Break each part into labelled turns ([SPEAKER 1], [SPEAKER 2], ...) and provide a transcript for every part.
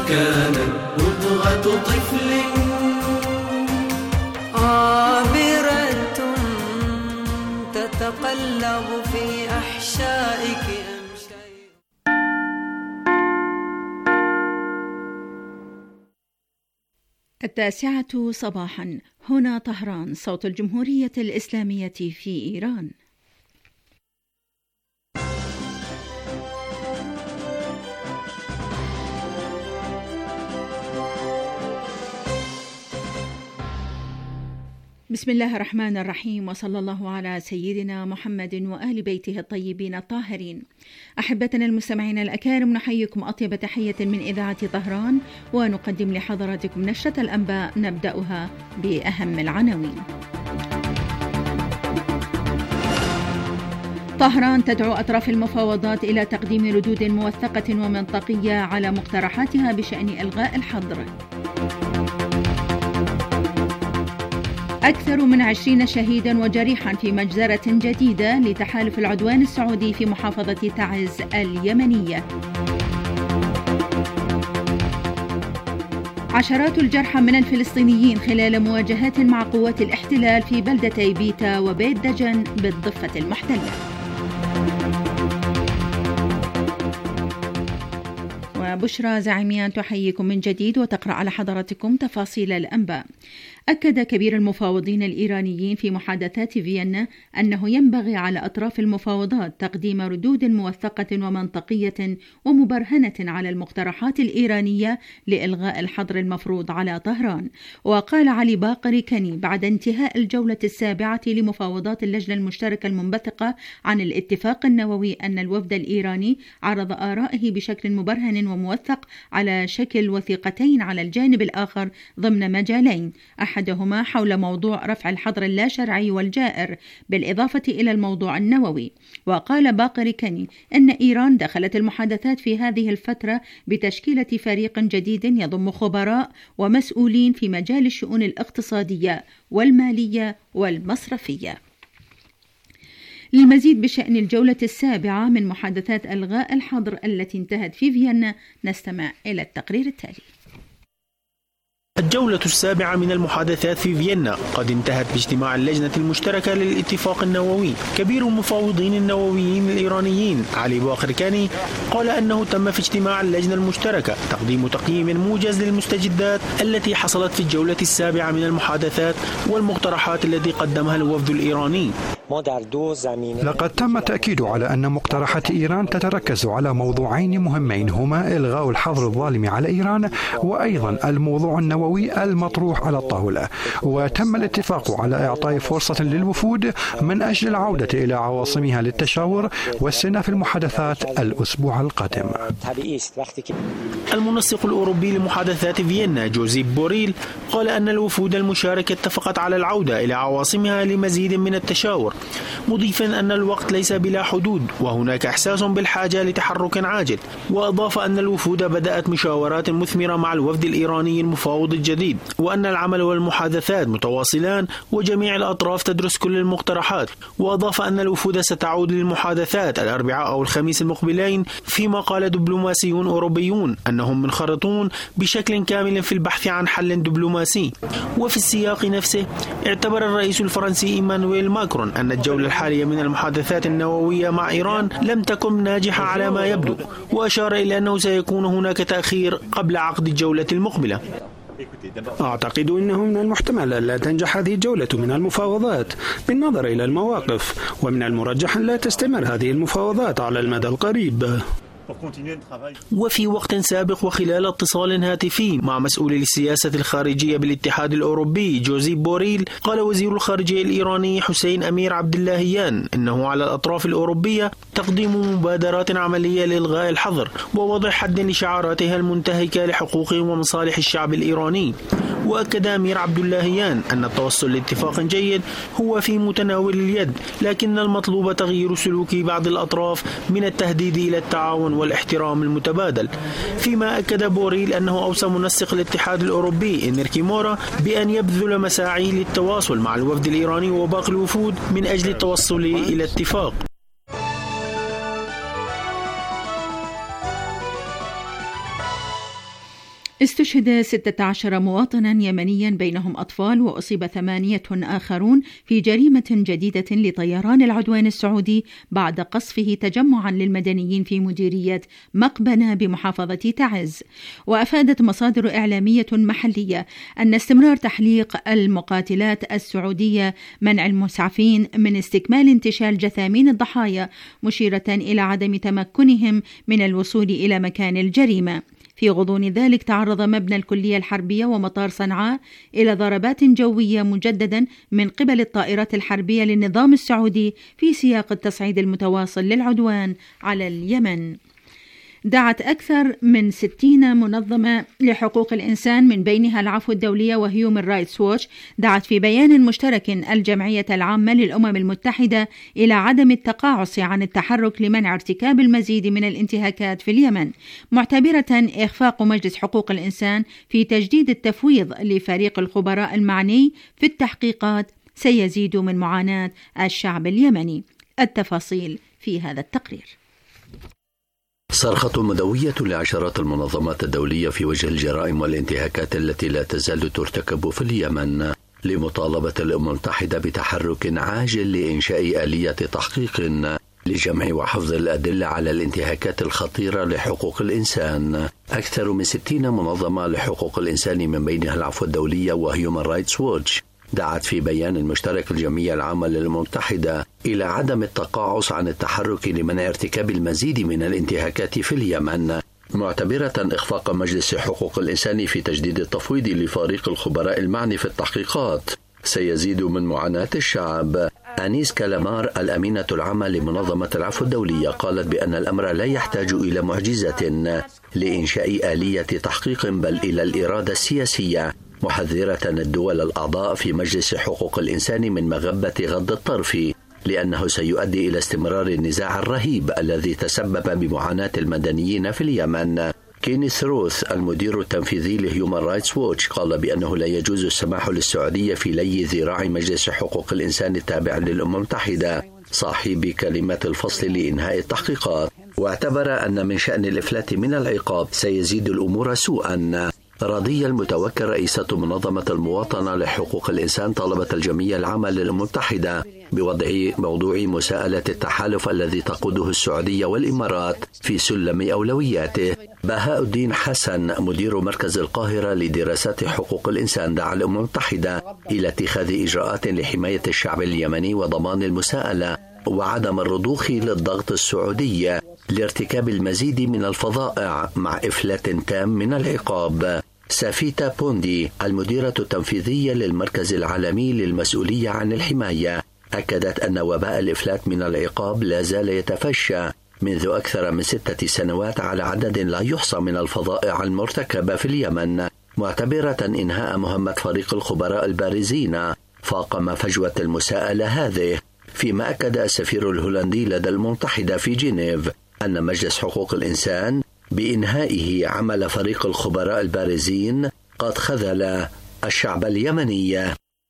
[SPEAKER 1] كانت مضغة طفل
[SPEAKER 2] عابرة تتقلب في أحشائك أمشي.
[SPEAKER 3] التاسعة صباحا، هنا طهران، صوت الجمهورية الإسلامية في إيران. بسم الله الرحمن الرحيم، وصلى الله على سيدنا محمد وآل بيته الطيبين الطاهرين. أحبتنا المستمعين الأكارم، نحييكم أطيب تحية من إذاعة طهران، ونقدم لحضراتكم نشرة الأنباء نبدأها بأهم العناوين. طهران تدعو أطراف المفاوضات إلى تقديم ردود موثقة ومنطقية على مقترحاتها بشأن إلغاء الحظر. أكثر من 20 شهيدا وجريحا في مجزرة جديدة لتحالف العدوان السعودي في محافظة تعز اليمنية. عشرات الجرحى من الفلسطينيين خلال مواجهات مع قوات الاحتلال في بلدتي بيتا وبيت دجن بالضفة المحتلة. وبشرى زعيميان تحييكم من جديد وتقرأ على حضراتكم تفاصيل الأنباء. أكد كبير المفاوضين الإيرانيين في محادثات فيينا أنه ينبغي على أطراف المفاوضات تقديم ردود موثقة ومنطقية ومبرهنة على المقترحات الإيرانية لإلغاء الحظر المفروض على طهران. وقال علي باقر كني بعد انتهاء الجولة السابعة لمفاوضات اللجنة المشتركة المنبثقة عن الاتفاق النووي أن الوفد الإيراني عرض آرائه بشكل مبرهن وموثق على شكل وثيقتين على الجانب الآخر ضمن مجالين، أحدهما حول موضوع رفع الحظر اللاشرعي والجائر بالإضافة إلى الموضوع النووي. وقال باقر كني أن إيران دخلت المحادثات في هذه الفترة بتشكيلة فريق جديد يضم خبراء ومسؤولين في مجال الشؤون الاقتصادية والمالية والمصرفية. للمزيد بشأن الجولة السابعة من محادثات إلغاء الحظر التي انتهت في فيينا نستمع إلى التقرير التالي.
[SPEAKER 4] الجولة السابعة من المحادثات في فيينا قد انتهت باجتماع اللجنة المشتركة للاتفاق النووي. كبير المفاوضين النوويين الإيرانيين علي باقر كني قال أنه تم في اجتماع اللجنة المشتركة تقديم تقييم موجز للمستجدات التي حصلت في الجولة السابعة من المحادثات والمقترحات التي قدمها الوفد الإيراني.
[SPEAKER 5] لقد تم التأكيد على أن مقترحات إيران تتركز على موضوعين مهمين، هما إلغاء الحظر الظالم على إيران وأيضا الموضوع النووي المطروح على الطاولة. وتم الاتفاق على إعطاء فرصة للوفود من أجل العودة إلى عواصمها للتشاور واستئناف المحادثات الأسبوع القادم.
[SPEAKER 4] المنسق الأوروبي لمحادثات فيينا جوزيب بوريل قال أن الوفود المشاركة اتفقت على العودة إلى عواصمها لمزيد من التشاور، مضيفا أن الوقت ليس بلا حدود وهناك إحساس بالحاجة لتحرك عاجل. وأضاف أن الوفود بدأت مشاورات مثمرة مع الوفد الإيراني المفاوض الجديد، وأن العمل والمحادثات متواصلان وجميع الأطراف تدرس كل المقترحات. وأضاف أن الوفود ستعود للمحادثات الأربعاء أو الخميس المقبلين، فيما قال دبلوماسيون أوروبيون أنهم منخرطون بشكل كامل في البحث عن حل دبلوماسي. وفي السياق نفسه اعتبر الرئيس الفرنسي إيمانويل ماكرون أن الجولة الحالية من المحادثات النووية مع إيران لم تكن ناجحة على ما يبدو، وأشار إلى أنه سيكون هناك تأخير قبل عقد الجولة المقبلة.
[SPEAKER 6] أعتقد أنه من المحتمل ألا تنجح هذه الجولة من المفاوضات بالنظر إلى المواقف، ومن المرجح أن لا تستمر هذه المفاوضات على المدى القريب.
[SPEAKER 4] وفي وقت سابق وخلال اتصال هاتفي مع مسؤول السياسة الخارجية بالاتحاد الأوروبي جوزيب بوريل، قال وزير الخارجية الإيراني حسين أمير عبد اللهيان إنه على الأطراف الأوروبية تقديم مبادرات عملية لإلغاء الحظر ووضع حد لشعاراتها المنتهكة لحقوق ومصالح الشعب الإيراني. وأكد أمير عبد اللهيان أن التوصل لاتفاق جيد هو في متناول اليد، لكن المطلوب تغيير سلوك بعض الأطراف من التهديد إلى التعاون والاحترام المتبادل. فيما أكد بوريل أنه أوصى منسق الاتحاد الأوروبي إنركي مورا بأن يبذل مساعيه للتواصل مع الوفد الإيراني وباقي الوفود من أجل التوصل إلى اتفاق.
[SPEAKER 3] استشهد 16 مواطنا يمنيا بينهم أطفال وأصيب 8 آخرون في جريمة جديدة لطيران العدوان السعودي بعد قصفه تجمعا للمدنيين في مديرية مقبنة بمحافظة تعز. وأفادت مصادر إعلامية محلية أن استمرار تحليق المقاتلات السعودية منع المسعفين من استكمال انتشال جثامين الضحايا، مشيرة إلى عدم تمكنهم من الوصول إلى مكان الجريمة. في غضون ذلك تعرض مبنى الكلية الحربية ومطار صنعاء إلى ضربات جوية مجددا من قبل الطائرات الحربية للنظام السعودي في سياق التصعيد المتواصل للعدوان على اليمن. دعت أكثر من 60 منظمة لحقوق الإنسان من بينها العفو الدولية وهيومن رايتس ووتش، دعت في بيان مشترك الجمعية العامة للأمم المتحدة إلى عدم التقاعس عن التحرك لمنع ارتكاب المزيد من الانتهاكات في اليمن، معتبرة إخفاق مجلس حقوق الإنسان في تجديد التفويض لفريق الخبراء المعني في التحقيقات سيزيد من معاناة الشعب اليمني. التفاصيل في هذا التقرير.
[SPEAKER 7] صرخة مدوية لعشرات المنظمات الدولية في وجه الجرائم والانتهاكات التي لا تزال ترتكب في اليمن لمطالبة الأمم المتحدة بتحرك عاجل لإنشاء آلية تحقيق لجمع وحفظ الأدلة على الانتهاكات الخطيرة لحقوق الإنسان. أكثر من 60 منظمة لحقوق الإنسان من بينها العفو الدولية وهيومن رايتس ووتش دعت في بيان مشترك الجمعية العامة للأمم المتحدة إلى عدم التقاعس عن التحرك لمنع ارتكاب المزيد من الانتهاكات في اليمن، معتبرة إخفاق مجلس حقوق الإنسان في تجديد التفويض لفريق الخبراء المعني في التحقيقات سيزيد من معاناة الشعب. أنيس كالامار الأمينة العامة لمنظمة العفو الدولية قالت بأن الأمر لا يحتاج إلى معجزة لإنشاء آلية تحقيق بل إلى الإرادة السياسية، محذرة الدول الأعضاء في مجلس حقوق الإنسان من مغبة غض الطرف لأنه سيؤدي إلى استمرار النزاع الرهيب الذي تسبب بمعاناة المدنيين في اليمن. كينيث روث المدير التنفيذي لهيومن رايتس ووتش قال بأنه لا يجوز السماح للسعودية في لي ذراع مجلس حقوق الإنسان التابع للأمم المتحدة صاحب كلمة الفصل لإنهاء التحقيقات، واعتبر أن من شأن الإفلات من العقاب سيزيد الأمور سوءا. راضية المتوكل رئيسة منظمة المواطنة لحقوق الإنسان طلبت الجمعية العامة للأمم المتحدة بوضع موضوع مساءلة التحالف الذي تقوده السعودية والإمارات في سلم أولوياته. بهاء الدين حسن مدير مركز القاهرة لدراسات حقوق الإنسان دعا الأمم المتحدة إلى اتخاذ إجراءات لحماية الشعب اليمني وضمان المساءلة وعدم الرضوخ للضغط السعودي لارتكاب المزيد من الفظائع مع إفلات تام من العقاب. سافيتا بوندي المديرة التنفيذية للمركز العالمي للمسؤولية عن الحماية أكدت أن وباء الإفلات من العقاب لا زال يتفشى منذ أكثر من 6 سنوات على عدد لا يحصى من الفظائع المرتكبة في اليمن، معتبرة إنهاء مهمة فريق الخبراء البارزين فاقم فجوة المساءلة هذه. فيما أكد السفير الهولندي لدى الأمم المتحدة في جنيف أن مجلس حقوق الإنسان بإنهائه عمل فريق الخبراء البارزين قد خذل الشعب اليمني.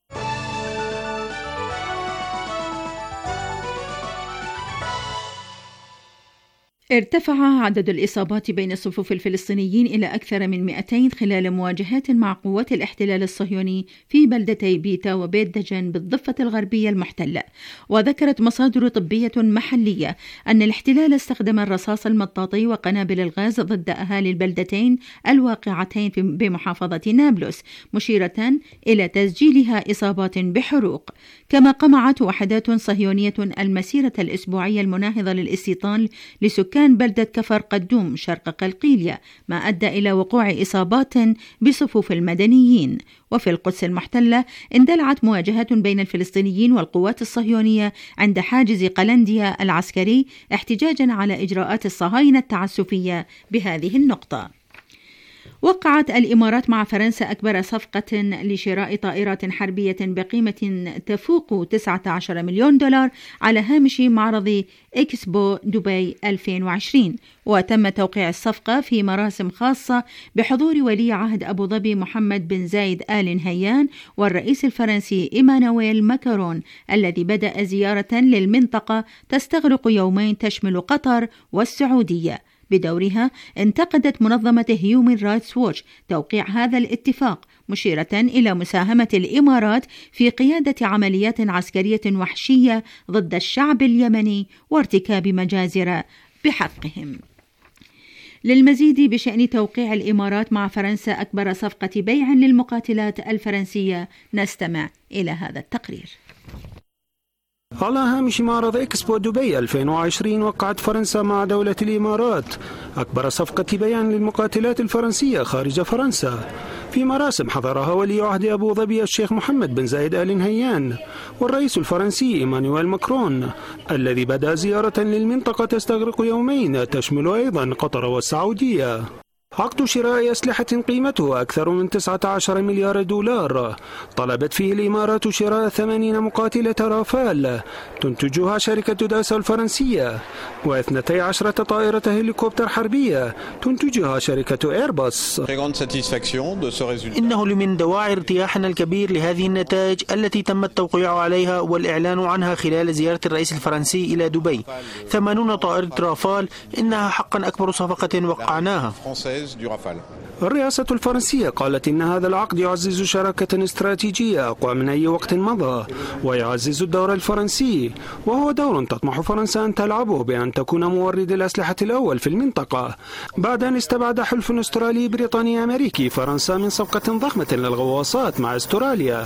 [SPEAKER 3] ارتفع عدد الإصابات بين صفوف الفلسطينيين إلى أكثر من 200 خلال مواجهات مع قوات الاحتلال الصهيوني في بلدتي بيتا وبيت دجن بالضفة الغربية المحتلة. وذكرت مصادر طبية محلية أن الاحتلال استخدم الرصاص المطاطي وقنابل الغاز ضد أهالي البلدتين الواقعتين بمحافظة نابلس، مشيرة إلى تسجيلها إصابات بحروق. كما قمعت وحدات صهيونية المسيرة الأسبوعية المناهضة للاستيطان لسكان بلدة كفر قدوم شرق قلقيلية، ما أدى إلى وقوع إصابات بصفوف المدنيين. وفي القدس المحتلة اندلعت مواجهات بين الفلسطينيين والقوات الصهيونية عند حاجز قلنديا العسكري احتجاجا على إجراءات الصهاينة التعسفية بهذه النقطة. وقعت الإمارات مع فرنسا أكبر صفقة لشراء طائرات حربية بقيمة تفوق 19 مليون دولار على هامش معرض إكسبو دبي 2020، وتم توقيع الصفقة في مراسم خاصة بحضور ولي عهد أبو ظبي محمد بن زايد آل نهيان والرئيس الفرنسي إيمانويل ماكرون، الذي بدأ زيارة للمنطقة تستغرق يومين تشمل قطر والسعودية. بدورها انتقدت منظمة هيومن رايتس ووتش توقيع هذا الاتفاق، مشيرة إلى مساهمة الإمارات في قيادة عمليات عسكرية وحشية ضد الشعب اليمني وارتكاب مجازر بحقهم. للمزيد بشأن توقيع الإمارات مع فرنسا أكبر صفقة بيع للمقاتلات الفرنسية نستمع إلى هذا التقرير.
[SPEAKER 6] على هامش معرض إكسبو دبي 2020 وقعت فرنسا مع دولة الإمارات أكبر صفقة بيع للمقاتلات الفرنسية خارج فرنسا في مراسم حضرها ولي عهد أبو ظبي الشيخ محمد بن زايد آل نهيان والرئيس الفرنسي إيمانويل ماكرون، الذي بدأ زيارة للمنطقة تستغرق يومين تشمل أيضا قطر والسعودية. عقد شراء أسلحة قيمته أكثر من 19 مليار دولار طلبت فيه الإمارات شراء 80 مقاتلة رافال تنتجها شركة داسا الفرنسية و12 طائرة هليكوبتر حربية تنتجها شركة إيرباص.
[SPEAKER 4] إنه لمن دواعي ارتياحنا الكبير لهذه النتائج التي تم التوقيع عليها والإعلان عنها خلال زيارة الرئيس الفرنسي إلى دبي. 80 طائرة رافال إنها حقا أكبر صفقة وقعناها.
[SPEAKER 6] الرئاسة الفرنسية قالت إن هذا العقد يعزز شراكة استراتيجية أقوى من أي وقت مضى ويعزز الدور الفرنسي، وهو دور تطمح فرنسا أن تلعبه بأن تكون مورد الأسلحة الأول في المنطقة بعد أن استبعد حلف أسترالي بريطاني أمريكي فرنسا من صفقة ضخمة للغواصات مع أستراليا.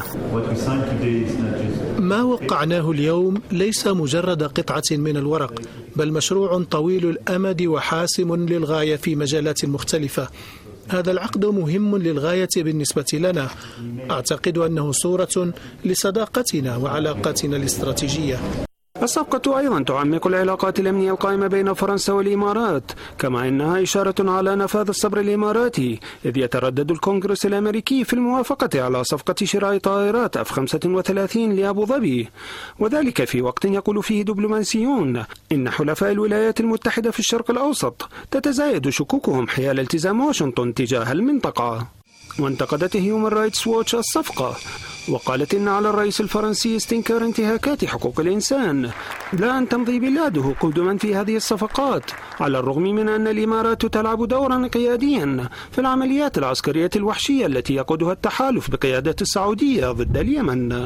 [SPEAKER 8] ما وقعناه اليوم ليس مجرد قطعة من الورق، بل مشروع طويل الأمد وحاسم للغاية في مجالات مختلفة. هذا العقد مهم للغاية بالنسبة لنا. أعتقد أنه صورة لصداقتنا وعلاقاتنا الاستراتيجية.
[SPEAKER 6] الصفقة أيضا تعمق العلاقات الأمنية القائمة بين فرنسا والإمارات، كما أنها إشارة على نفاذ الصبر الإماراتي، إذ يتردد الكونغرس الأمريكي في الموافقة على صفقة شراء طائرات F-35 لأبو ظبي، وذلك في وقت يقول فيه دبلوماسيون إن حلفاء الولايات المتحدة في الشرق الأوسط تتزايد شكوكهم حيال التزام واشنطن تجاه المنطقة. وانتقدت هيومن رايتس ووتش الصفقة وقالت إن على الرئيس الفرنسي استنكار انتهاكات حقوق الإنسان، لا أن تمضي بلاده قدما في هذه الصفقات، على الرغم من أن الإمارات تلعب دورا قياديا في العمليات العسكرية الوحشية التي يقودها التحالف بقيادة السعودية ضد اليمن.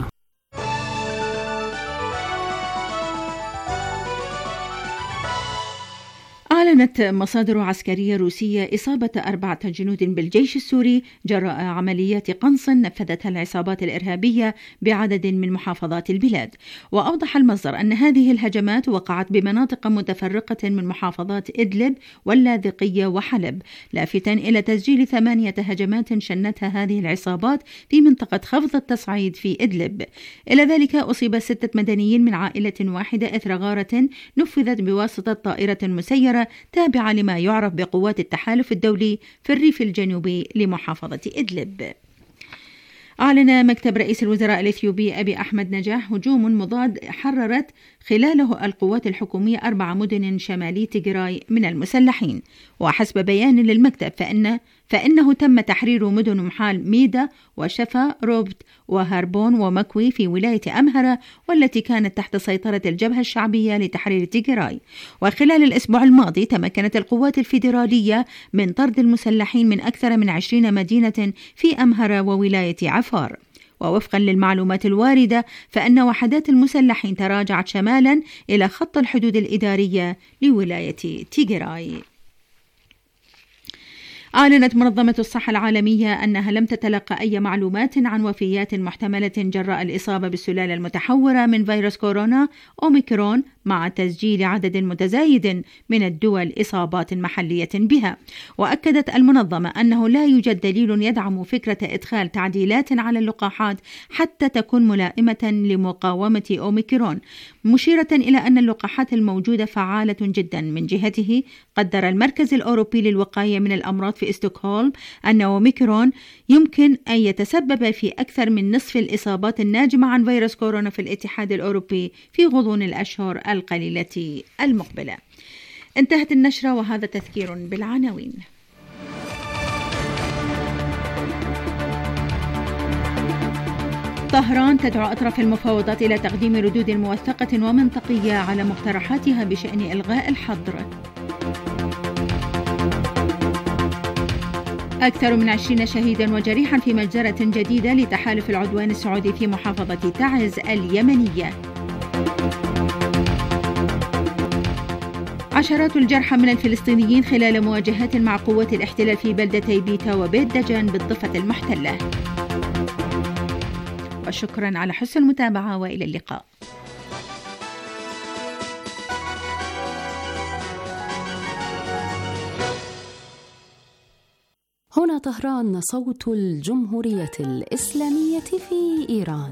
[SPEAKER 3] أعلنت مصادر عسكرية روسية إصابة 4 جنود بالجيش السوري جراء عمليات قنص نفذتها العصابات الإرهابية بعدد من محافظات البلاد. وأوضح المصدر أن هذه الهجمات وقعت بمناطق متفرقة من محافظات إدلب واللاذقية وحلب، لافتاً إلى تسجيل 8 هجمات شنتها هذه العصابات في منطقة خفض التصعيد في إدلب. إلى ذلك أصيب 6 مدنيين من عائلة واحدة إثر غارة نفذت بواسطة طائرة مسيرة تابعة لما يعرف بقوات التحالف الدولي في الريف الجنوبي لمحافظة إدلب. أعلن مكتب رئيس الوزراء الإثيوبي أبي أحمد نجاح هجوم مضاد حررت خلاله القوات الحكومية 4 مدن شمالي تيغراي من المسلحين. وحسب بيان للمكتب فإنه تم تحرير مدن محال ميدا وشفا روبت وهاربون ومكوي في ولاية أمهرة، والتي كانت تحت سيطرة الجبهة الشعبية لتحرير تيغراي. وخلال الأسبوع الماضي تمكنت القوات الفيدرالية من طرد المسلحين من أكثر من 20 مدينة في أمهرة وولاية عفار. ووفقا للمعلومات الواردة فإن وحدات المسلحين تراجعت شمالا إلى خط الحدود الإدارية لولاية تيغراي. أعلنت منظمة الصحة العالمية أنها لم تتلقى أي معلومات عن وفيات محتملة جراء الإصابة بالسلالة المتحورة من فيروس كورونا أوميكرون، مع تسجيل عدد متزايد من الدول إصابات محلية بها. وأكدت المنظمة أنه لا يوجد دليل يدعم فكرة إدخال تعديلات على اللقاحات حتى تكون ملائمة لمقاومة أوميكرون، مشيرة إلى أن اللقاحات الموجودة فعالة جدا. من جهته قدر المركز الأوروبي للوقاية من الأمراض في ستوكهولم أن أوميكرون يمكن أن يتسبب في أكثر من نصف الإصابات الناجمة عن فيروس كورونا في الاتحاد الأوروبي في غضون الأشهر القليلة المقبلة. انتهت النشرة وهذا تذكير بالعناوين. طهران تدعو أطراف المفاوضات إلى تقديم ردود موثقة ومنطقية على مقترحاتها بشأن إلغاء الحظر. أكثر من 20 شهيدا وجريحا في مجزرة جديدة لتحالف العدوان السعودي في محافظة تعز اليمنية. عشرات الجرحى من الفلسطينيين خلال مواجهات مع قوات الاحتلال في بلدتي بيتا وبيت دجن بالضفة المحتلة. وشكرا على حسن المتابعة وإلى اللقاء.
[SPEAKER 9] هنا طهران، صوت الجمهورية الإسلامية في إيران.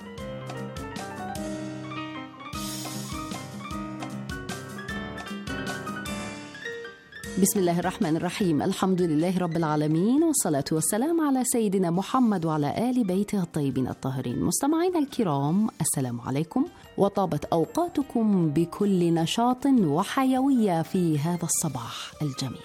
[SPEAKER 9] بسم الله الرحمن الرحيم، الحمد لله رب العالمين، والصلاة والسلام على سيدنا محمد وعلى آل بيته الطيبين الطاهرين. مستمعينا الكرام، السلام عليكم، وطابت أوقاتكم بكل نشاط وحيوية في هذا الصباح الجميل.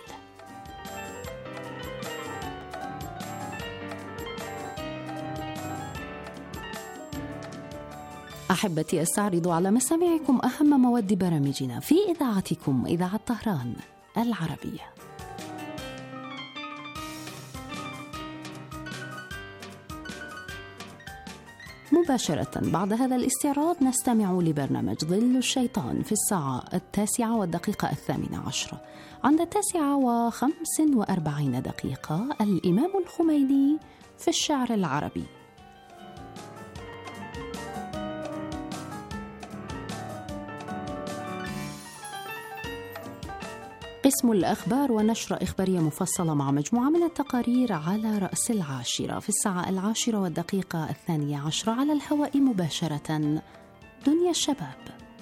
[SPEAKER 9] أحبتي، أستعرض على مسامعكم أهم مواد برامجنا في إذاعتكم إذاعة طهران العربية. مباشرة بعد هذا الاستعراض نستمع لبرنامج ظل الشيطان في الساعة 9:08. عند 9:45 الإمام الخميني في الشعر العربي. قسم الأخبار ونشرة إخبارية مفصلة مع مجموعة من التقارير على رأس 10 في الساعة 10:12 على الهواء مباشرة. دنيا الشباب.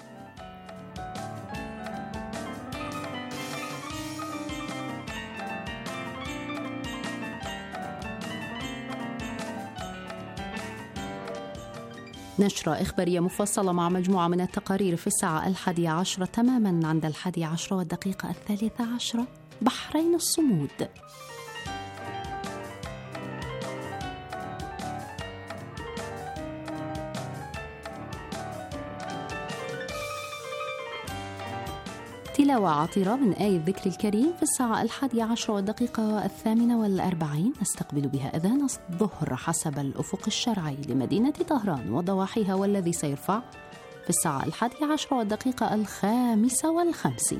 [SPEAKER 9] نشرة إخبارية مفصلة مع مجموعة من التقارير في الساعة 11 تماما. عند 11:13 بحرين الصمود. تلاوة عطرة من آية الذكر الكريم في الساعة 11:48 نستقبل بها أذان الظهر حسب الأفق الشرعي لمدينة طهران وضواحيها، والذي سيرفع في الساعة 11:55.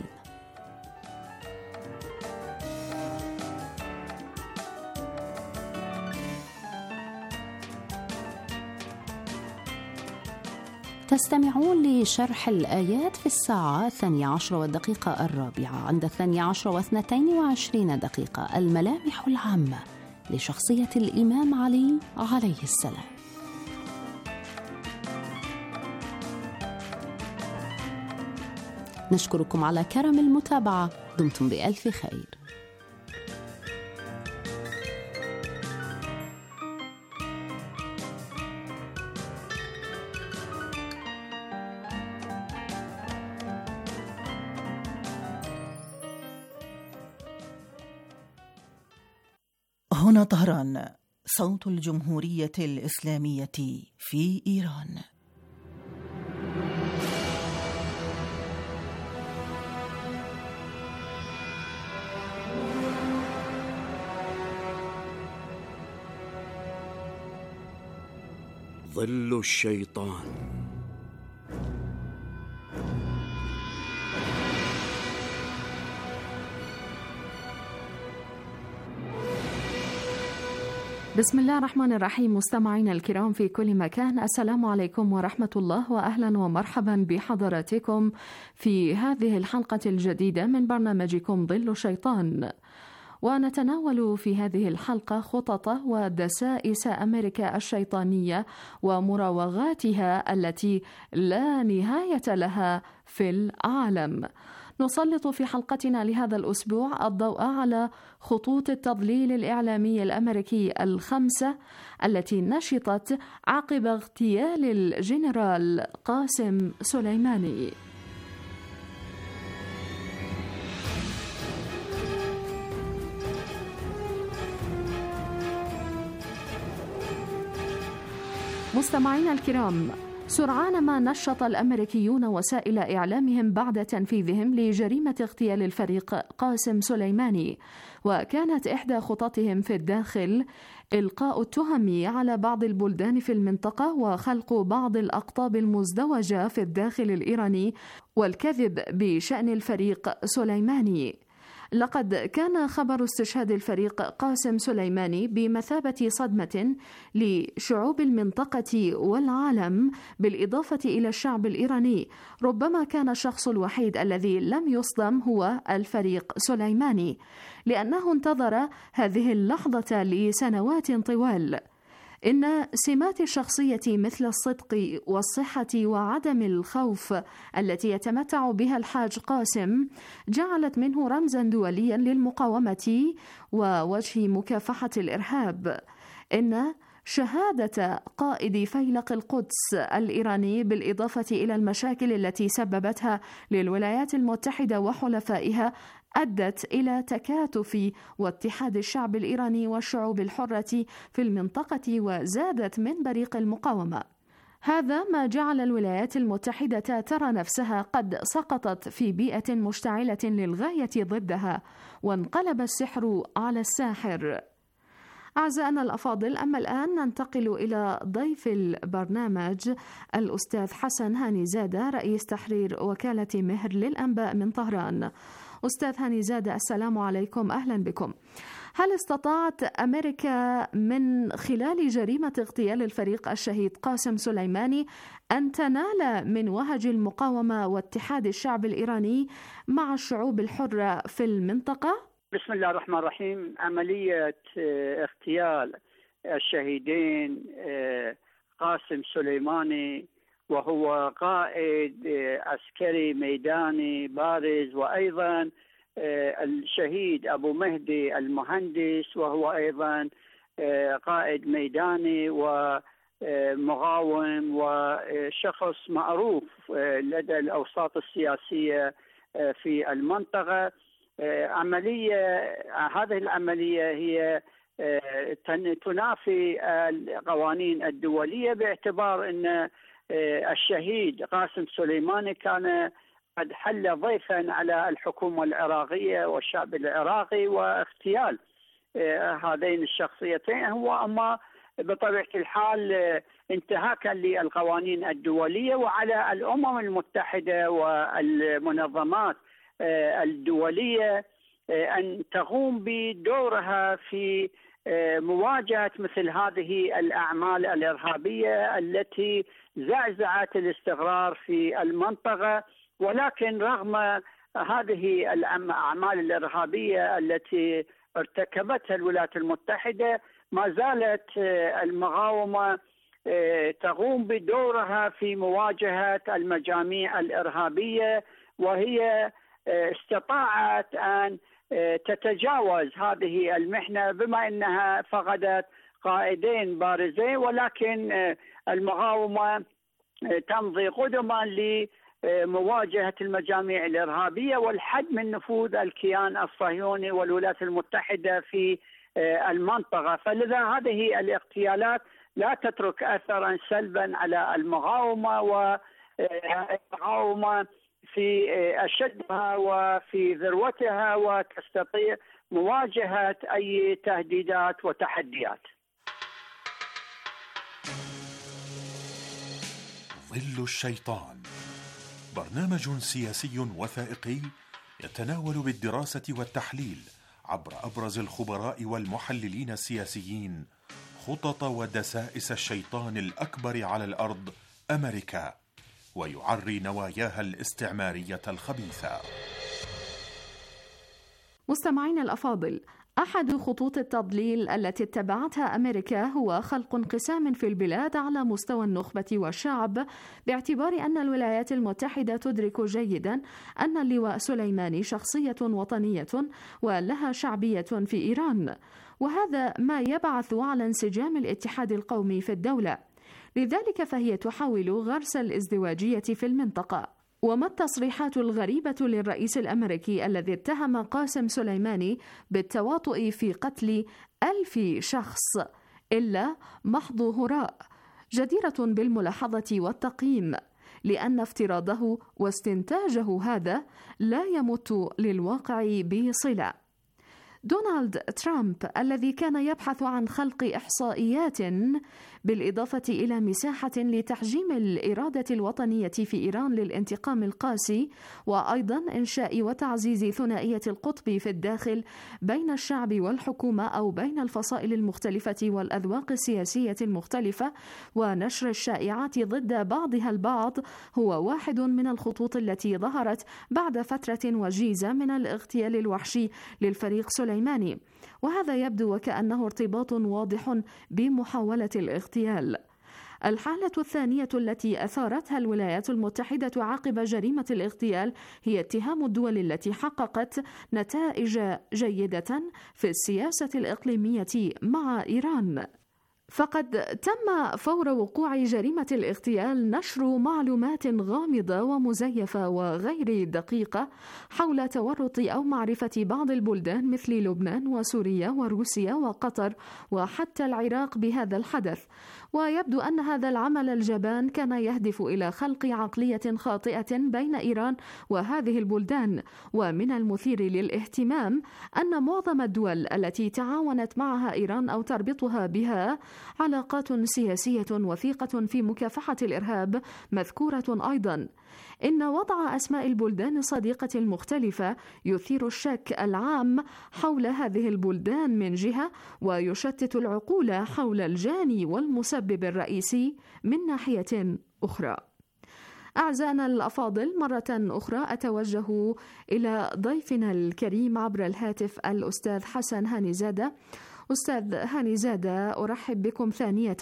[SPEAKER 9] تستمعون لشرح الآيات في الساعة 12:04. عند 12:22 الملامح العامة لشخصية الإمام علي عليه السلام. نشكركم على كرم المتابعة، دمتم بألف خير.
[SPEAKER 10] هنا طهران، صوت الجمهورية الإسلامية في إيران.
[SPEAKER 11] ظل الشيطان.
[SPEAKER 12] بسم الله الرحمن الرحيم. مستمعينا الكرام في كل مكان، السلام عليكم ورحمة الله، وأهلا ومرحبا بحضراتكم في هذه الحلقة الجديدة من برنامجكم ظل الشيطان. ونتناول في هذه الحلقة خطط ودسائس أمريكا الشيطانية ومراوغاتها التي لا نهاية لها في العالم. نسلط في حلقتنا لهذا الأسبوع الضوء على خطوط التضليل الإعلامي الأمريكي 5 التي نشطت عقب اغتيال الجنرال قاسم سليماني. مستمعينا الكرام، سرعان ما نشط الأمريكيون وسائل إعلامهم بعد تنفيذهم لجريمة اغتيال الفريق قاسم سليماني، وكانت إحدى خططهم في الداخل إلقاء التهم على بعض البلدان في المنطقة وخلق بعض الأقطاب المزدوجة في الداخل الإيراني والكذب بشأن الفريق سليماني. لقد كان خبر استشهاد الفريق قاسم سليماني بمثابة صدمة لشعوب المنطقة والعالم، بالإضافة إلى الشعب الإيراني. ربما كان الشخص الوحيد الذي لم يصدم هو الفريق سليماني، لأنه انتظر هذه اللحظة لسنوات طوال. إن سمات الشخصية مثل الصدق والصحة وعدم الخوف التي يتمتع بها الحاج قاسم جعلت منه رمزا دوليا للمقاومة ووجه مكافحة الإرهاب. إن شهادة قائد فيلق القدس الإيراني بالإضافة إلى المشاكل التي سببتها للولايات المتحدة وحلفائها أدت إلى تكاتف واتحاد الشعب الإيراني والشعوب الحرة في المنطقة وزادت من بريق المقاومة. هذا ما جعل الولايات المتحدة ترى نفسها قد سقطت في بيئة مشتعلة للغاية ضدها، وانقلب السحر على الساحر. أعزائنا الأفاضل، أما الآن ننتقل إلى ضيف البرنامج الأستاذ حسن هانيزادة، رئيس تحرير وكالة مهر للأنباء من طهران. أستاذ هانيزادة، السلام عليكم، أهلا بكم. هل استطاعت أمريكا من خلال جريمة اغتيال الفريق الشهيد قاسم سليماني أن تنال من وهج المقاومة واتحاد الشعب الإيراني مع الشعوب الحرة في المنطقة؟
[SPEAKER 11] بسم الله الرحمن الرحيم. عملية اغتيال الشهيدين قاسم سليماني، وهو قائد عسكري ميداني بارز، وأيضا الشهيد أبو مهدي المهندس، وهو أيضا قائد ميداني ومقاوم وشخص معروف لدى الأوساط السياسية في المنطقة. هذه العملية هي تنافي القوانين الدولية، باعتبار أن الشهيد قاسم سليماني كان قد حل ضيفا على الحكومة العراقية والشعب العراقي، واغتيال هذين الشخصيتين هو أما بطبيعة الحال انتهاكا للقوانين الدولية وعلى الأمم المتحدة والمنظمات الدولية أن تقوم بدورها في مواجهة مثل هذه الأعمال الإرهابية التي زعزعت الاستقرار في المنطقة. ولكن رغم هذه الأعمال الإرهابية التي ارتكبتها الولايات المتحدة، ما زالت المقاومة تقوم بدورها في مواجهة المجاميع الإرهابية، وهي استطاعت أن تتجاوز هذه المحنة بما أنها فقدت قائدين بارزين، ولكن المقاومة تمضي قدما لمواجهة المجاميع الإرهابية والحد من نفوذ الكيان الصهيوني والولايات المتحدة في المنطقة. فلذا هذه الاغتيالات لا تترك أثرا سلبا على المقاومة، والمقاومة في أشدها وفي ذروتها وتستطيع مواجهة أي تهديدات وتحديات.
[SPEAKER 13] ظل الشيطان، برنامج سياسي وثائقي يتناول بالدراسة والتحليل عبر أبرز الخبراء والمحللين السياسيين خطط ودسائس الشيطان الأكبر على الأرض أمريكا، ويعري نواياها الاستعمارية الخبيثة.
[SPEAKER 12] مستمعين الأفاضل، أحد خطوط التضليل التي اتبعتها أمريكا هو خلق انقسام في البلاد على مستوى النخبة والشعب، باعتبار أن الولايات المتحدة تدرك جيدا أن اللواء سليماني شخصية وطنية ولها شعبية في إيران، وهذا ما يبعث على انسجام الاتحاد القومي في الدولة. لذلك فهي تحاول غرس الازدواجية في المنطقة. وما التصريحات الغريبة للرئيس الأمريكي الذي اتهم قاسم سليماني بالتواطؤ في قتل 1000 شخص إلا محض هراء؟ جديرة بالملاحظة والتقييم، لأن افتراضه واستنتاجه هذا لا يمت للواقع بصلة. دونالد ترامب الذي كان يبحث عن خلق إحصائيات بالإضافة إلى مساحة لتحجيم الإرادة الوطنية في إيران للانتقام القاسي، وأيضا إنشاء وتعزيز ثنائية القطب في الداخل بين الشعب والحكومة أو بين الفصائل المختلفة والأذواق السياسية المختلفة، ونشر الشائعات ضد بعضها البعض، هو واحد من الخطوط التي ظهرت بعد فترة وجيزة من الاغتيال الوحشي للفريق سليماني، وهذا يبدو وكأنه ارتباط واضح بمحاولة الاغتيال. الحالة الثانية التي أثارتها الولايات المتحدة عقب جريمة الاغتيال هي اتهام الدول التي حققت نتائج جيدة في السياسة الإقليمية مع إيران. فقد تم فور وقوع جريمة الاغتيال نشر معلومات غامضة ومزيفة وغير دقيقة حول تورط أو معرفة بعض البلدان مثل لبنان وسوريا وروسيا وقطر وحتى العراق بهذا الحدث، ويبدو أن هذا العمل الجبان كان يهدف إلى خلق عقلية خاطئة بين إيران وهذه البلدان. ومن المثير للاهتمام أن معظم الدول التي تعاونت معها إيران أو تربطها بها علاقات سياسية وثيقة في مكافحة الإرهاب مذكورة أيضا. إن وضع أسماء البلدان الصديقة المختلفة يثير الشك العام حول هذه البلدان من جهة، ويشتت العقول حول الجاني والمسبب الرئيسي من ناحية أخرى. أعزائنا الأفاضل، مرة أخرى أتوجه إلى ضيفنا الكريم عبر الهاتف الأستاذ حسن هانيزادة. أستاذ هانيزادة، أرحب بكم ثانية.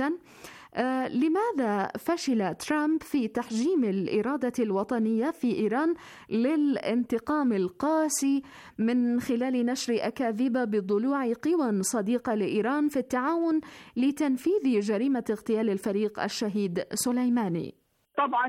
[SPEAKER 12] لماذا فشل ترامب في تحجيم الإرادة الوطنية في إيران للانتقام القاسي من خلال نشر أكاذيب بضلوع قوى صديقة لإيران في التعاون لتنفيذ جريمة اغتيال الفريق الشهيد سليماني؟
[SPEAKER 11] طبعا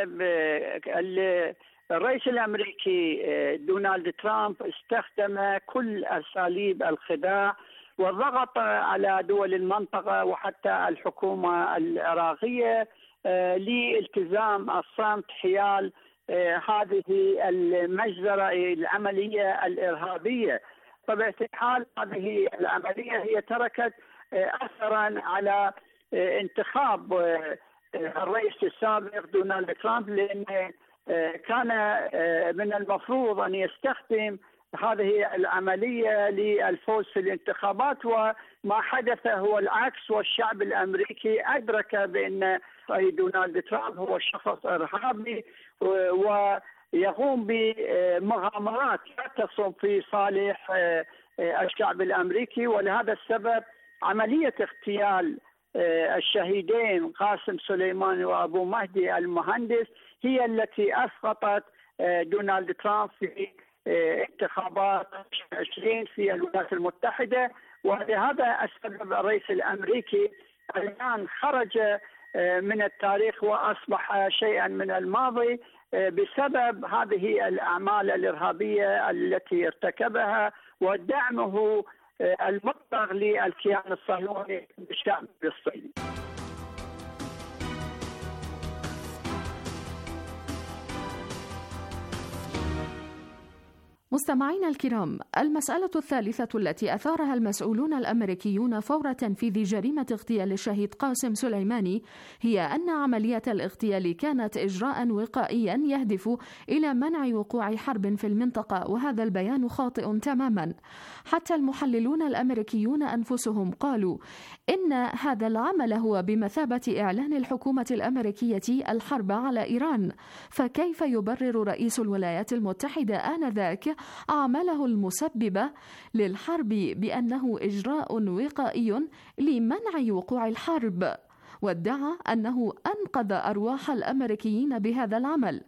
[SPEAKER 11] الرئيس الأمريكي دونالد ترامب استخدم كل أساليب الخداع والضغط على دول المنطقة وحتى الحكومة العراقية لالتزام الصمت حيال هذه المجزرة العملية الإرهابية. طبعا في حال هذه العملية هي تركت أثرا على انتخاب الرئيس السابق دونالد ترامب، لأن كان من المفروض أن يستخدم هذه العملية للفوز في الانتخابات، وما حدث هو العكس، والشعب الأمريكي أدرك بأن دونالد ترامب هو شخص إرهابي ويقوم بمغامرات لا تصب في صالح الشعب الأمريكي. ولهذا السبب عملية اغتيال الشهيدين قاسم سليماني وأبو مهدي المهندس هي التي أسقطت دونالد ترامب في انتخابات 2020 في الولايات المتحدة. ولهذا السبب الرئيس الأمريكي الآن خرج من التاريخ وأصبح شيئا من الماضي بسبب هذه الأعمال الإرهابية التي ارتكبها ودعمه المطلق للكيان الصهيوني بالشعب الفلسطيني.
[SPEAKER 12] مستمعينا الكرام، المسألة الثالثة التي أثارها المسؤولون الأمريكيون فور تنفيذ جريمة اغتيال الشهيد قاسم سليماني هي أن عملية الاغتيال كانت إجراء وقائيا يهدف إلى منع وقوع حرب في المنطقة، وهذا البيان خاطئ تماما. حتى المحللون الأمريكيون أنفسهم قالوا إن هذا العمل هو بمثابة إعلان الحكومة الأمريكية الحرب على إيران، فكيف يبرر رئيس الولايات المتحدة آنذاك عمله المسبب للحرب بأنه إجراء وقائي لمنع وقوع الحرب، وادعى أنه أنقذ أرواح الأمريكيين بهذا العمل؟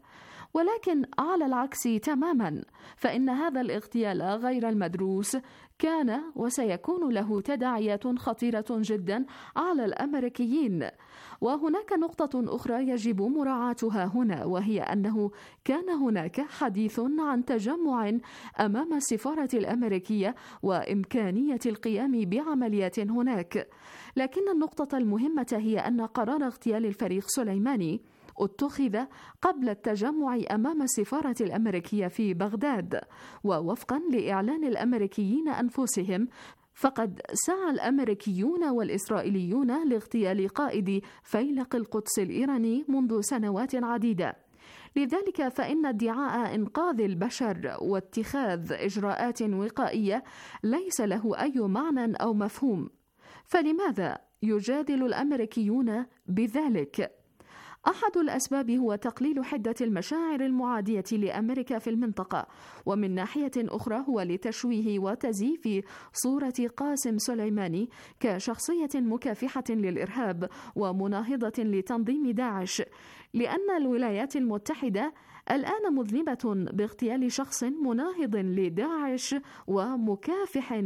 [SPEAKER 12] ولكن على العكس تماما، فإن هذا الاغتيال غير المدروس كان وسيكون له تداعيات خطيرة جدا على الأمريكيين. وهناك نقطة أخرى يجب مراعاتها هنا، وهي أنه كان هناك حديث عن تجمع أمام السفارة الأمريكية وإمكانية القيام بعمليات هناك، لكن النقطة المهمة هي أن قرار اغتيال الفريق سليماني اتخذ قبل التجمع أمام السفارة الأمريكية في بغداد، ووفقا لإعلان الأمريكيين أنفسهم فقد سعى الأمريكيون والإسرائيليون لاغتيال قائد فيلق القدس الإيراني منذ سنوات عديدة. لذلك فإن ادعاء إنقاذ البشر واتخاذ إجراءات وقائية ليس له أي معنى أو مفهوم. فلماذا يجادل الأمريكيون بذلك؟ أحد الأسباب هو تقليل حدة المشاعر المعادية لأمريكا في المنطقة، ومن ناحية أخرى هو لتشويه وتزييف صورة قاسم سليماني كشخصية مكافحة للإرهاب ومناهضة لتنظيم داعش، لأن الولايات المتحدة الآن مذنبة باغتيال شخص مناهض لداعش ومكافح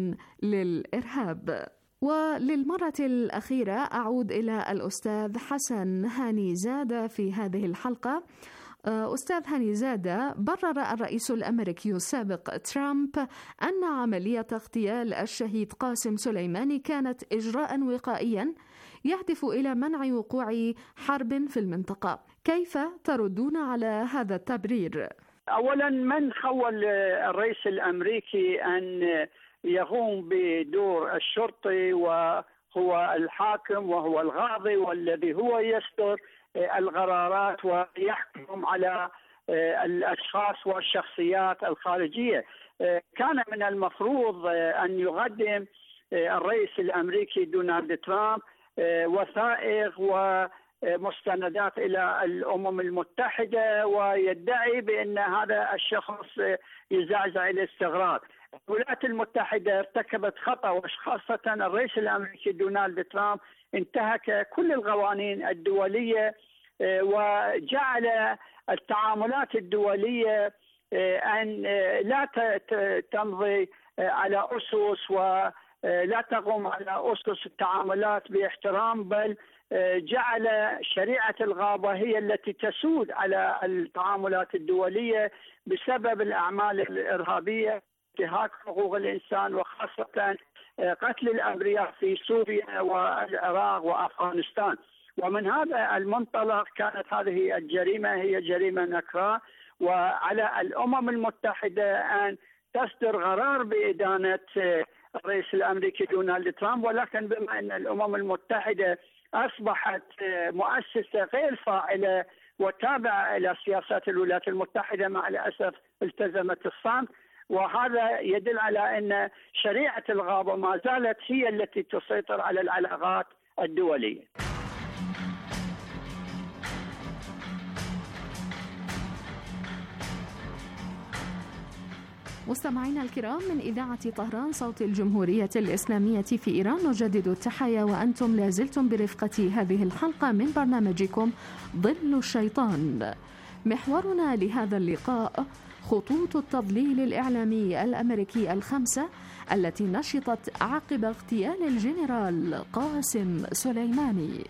[SPEAKER 12] للإرهاب. وللمرة الأخيرة أعود إلى الأستاذ حسن هانيزادة في هذه الحلقة. أستاذ هانيزادة، برر الرئيس الأمريكي السابق ترامب أن عملية اغتيال الشهيد قاسم سليماني كانت إجراء وقائيا يهدف إلى منع وقوع حرب في المنطقة. كيف تردون على هذا التبرير؟
[SPEAKER 11] أولا، من خول الرئيس الأمريكي أن يقوم بدور الشرطي وهو الحاكم وهو القاضي والذي هو يصدر القرارات ويحكم على الأشخاص والشخصيات الخارجية؟ كان من المفروض أن يقدم الرئيس الأمريكي دونالد ترامب وثائق ومستندات إلى الأمم المتحدة ويدعي بأن هذا الشخص يزعزع الاستغراق. الولايات المتحدة ارتكبت خطأ، وخاصة الرئيس الأمريكي دونالد ترامب انتهك كل القوانين الدولية وجعل التعاملات الدولية أن لا تمضي على أسس ولا تقوم على أسس التعاملات باحترام، بل جعل شريعة الغابة هي التي تسود على التعاملات الدولية بسبب الأعمال الإرهابية، انتهاك حقوق الإنسان، وخاصة قتل الأبرياء في سوريا والعراق وأفغانستان. ومن هذا المنطلق كانت هذه الجريمة هي جريمة نكراء، وعلى الأمم المتحدة أن تصدر قرار بإدانة الرئيس الأمريكي دونالد ترامب. ولكن بما أن الأمم المتحدة أصبحت مؤسسة غير فاعلة وتابعة إلى سياسات الولايات المتحدة، مع الأسف التزمت الصمت، وهذا يدل على أن شريعة الغابة ما زالت هي التي تسيطر على العلاقات الدولية.
[SPEAKER 12] مستمعينا الكرام، من إذاعة طهران صوت الجمهورية الإسلامية في إيران نجدد التحية، وأنتم لازلتم برفقة هذه الحلقة من برنامجكم ظل الشيطان. محورنا لهذا اللقاء خطوط التضليل الإعلامي الأمريكي الخمسة التي نشطت عقب اغتيال الجنرال قاسم سليماني.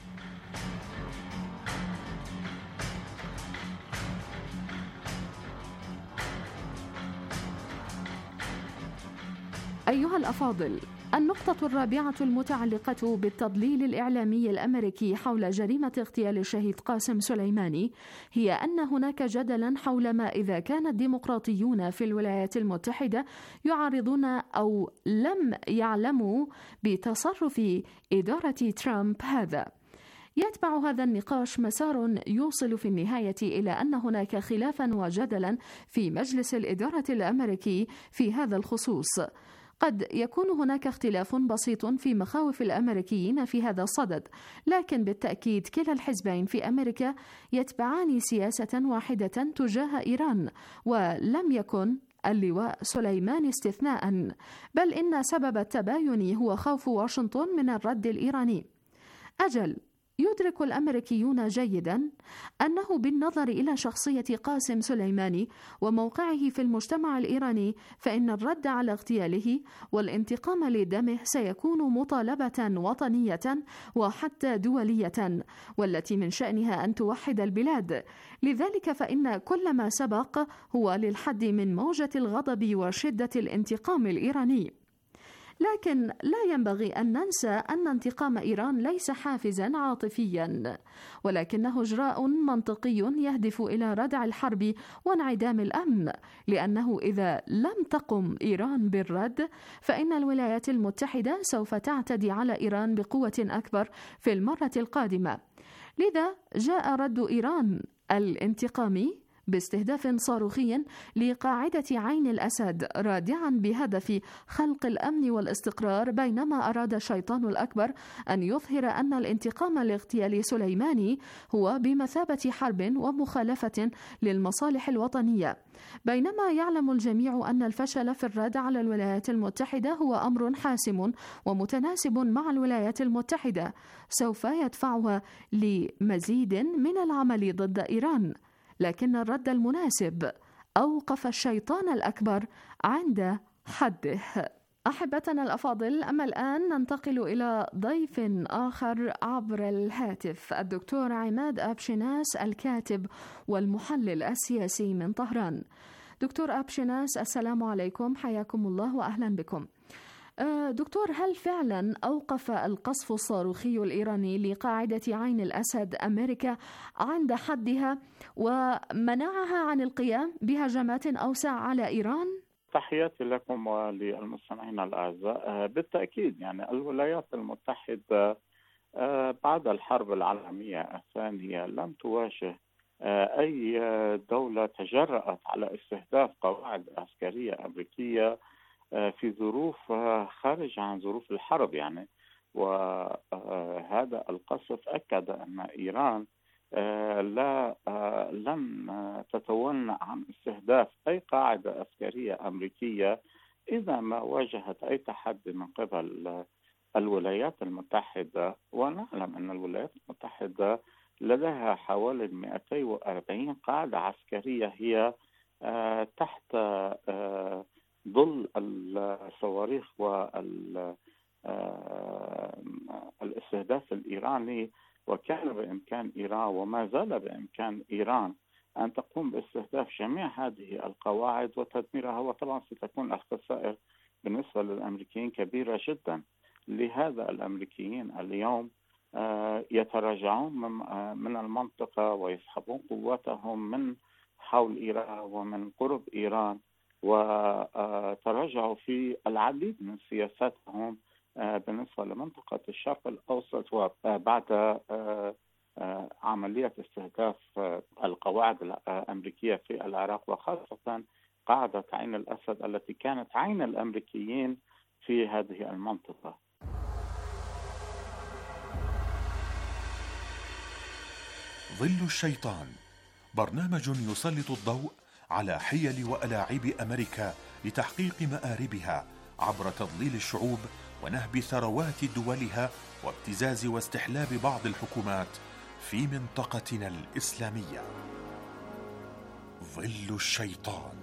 [SPEAKER 12] أيها الأفاضل، النقطة الرابعة المتعلقة بالتضليل الإعلامي الأمريكي حول جريمة اغتيال الشهيد قاسم سليماني هي أن هناك جدلا حول ما إذا كان الديمقراطيون في الولايات المتحدة يعارضون أو لم يعلموا بتصرف إدارة ترامب هذا. يتبع هذا النقاش مسار يوصل في النهاية إلى أن هناك خلافا وجدلا في مجلس الإدارة الأمريكي في هذا الخصوص. قد يكون هناك اختلاف بسيط في مخاوف الأمريكيين في هذا الصدد، لكن بالتأكيد كلا الحزبين في أمريكا يتبعان سياسة واحدة تجاه إيران، ولم يكن اللواء سليماني استثناء، بل إن سبب التباين هو خوف واشنطن من الرد الإيراني. أجل، يدرك الأمريكيون جيدا أنه بالنظر إلى شخصية قاسم سليماني وموقعه في المجتمع الإيراني فإن الرد على اغتياله والانتقام لدمه سيكون مطالبة وطنية وحتى دولية، والتي من شأنها أن توحد البلاد. لذلك فإن كل ما سبق هو للحد من موجة الغضب وشدة الانتقام الإيراني. لكن لا ينبغي أن ننسى أن انتقام إيران ليس حافزا عاطفيا، ولكنه إجراء منطقي يهدف إلى ردع الحرب وانعدام الأمن، لأنه إذا لم تقم إيران بالرد فإن الولايات المتحدة سوف تعتدي على إيران بقوة أكبر في المرة القادمة. لذا جاء رد إيران الانتقامي باستهداف صاروخي لقاعدة عين الأسد رادعا بهدف خلق الأمن والاستقرار، بينما أراد الشيطان الأكبر أن يظهر أن الانتقام لاغتيال سليماني هو بمثابة حرب ومخالفة للمصالح الوطنية. بينما يعلم الجميع أن الفشل في الرد على الولايات المتحدة هو أمر حاسم ومتناسب مع الولايات المتحدة سوف يدفعها لمزيد من العمل ضد إيران، لكن الرد المناسب أوقف الشيطان الأكبر عند حده. أحبتنا الأفاضل، أما الآن ننتقل إلى ضيف آخر عبر الهاتف، الدكتور عماد أبشناس، الكاتب والمحلل السياسي من طهران. دكتور أبشناس، السلام عليكم، حياكم الله وأهلا بكم. دكتور، هل فعلا أوقف القصف الصاروخي الإيراني لقاعدة عين الأسد أمريكا عند حدها ومنعها عن القيام بهجمات أوسع على إيران؟
[SPEAKER 14] تحياتي لكم وللمستمعين الأعزاء. بالتأكيد يعني الولايات المتحدة بعد الحرب العالمية الثانية لم تواجه أي دولة تجرأت على استهداف قواعد عسكرية أمريكية في ظروف خارج عن ظروف الحرب يعني. وهذا القصف أكد أن إيران لن تتولى عن استهداف أي قاعدة عسكرية أمريكية إذا ما واجهت أي تحدي من قبل الولايات المتحدة. ونعلم أن الولايات المتحدة لديها حوالي 240 قاعدة عسكرية هي تحت ظل الصواريخ والاستهداف الإيراني. وكان بإمكان إيران وما زال بإمكان إيران أن تقوم باستهداف جميع هذه القواعد وتدميرها، وطبعا ستكون الخسائر بالنسبة للأمريكيين كبيرة جدا. لهذا الأمريكيين اليوم يتراجعون من المنطقة ويسحبون قواتهم من حول إيران ومن قرب إيران، وتراجعوا في العديد من سياساتهم بالنسبة لمنطقة الشرق الأوسط. وبعد عملية استهداف القواعد الأمريكية في العراق، وخاصة قاعدة عين الأسد التي كانت عين الأمريكيين في هذه المنطقة.
[SPEAKER 13] ظل الشيطان، برنامج يسلط الضوء على حيل وألاعيب أمريكا لتحقيق مآربها عبر تضليل الشعوب ونهب ثروات دولها وابتزاز واستحلاب بعض الحكومات في منطقتنا الإسلامية. ظل الشيطان.